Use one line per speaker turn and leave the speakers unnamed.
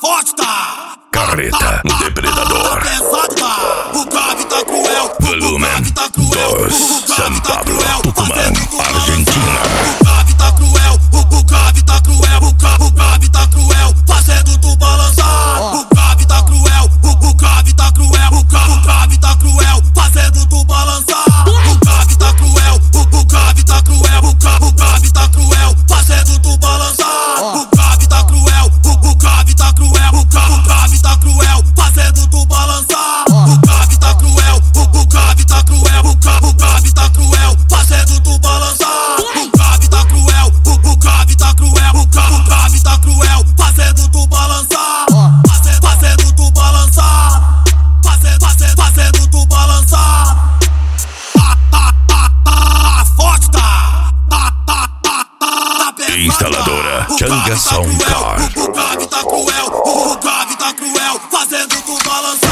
forte tá.
Carreta Depredador.
Pesado tá. O grave tá cruel.
Volumen 2. São Paulo, Tucumã, Argentina.
O grave tá cruel. O grave tá cruel. O grave tá cruel. Fazendo tu balançar. O grave tá cruel. O grave tá cruel. O grave tá cruel. Fazendo tu balançar. O grave tá cruel. O grave tá cruel. O grave tá cruel. Fazendo tu balançar. O grave tá cruel. O grave tá cruel. O grave tá cruel. Fazendo tu balançar. O grave tá cruel. O grave tá cruel. O grave tá cruel. Fazendo tu balançar. O grave tá cruel. O grave tá cruel. O grave tá cruel. Fazendo tu balançar. Fazendo tu balançar. Fazendo tu balançar. Forte tá.
Instaladora Changa Sound Car.
O grave tá cruel. O grave tá cruel. Fazendo tu balançar.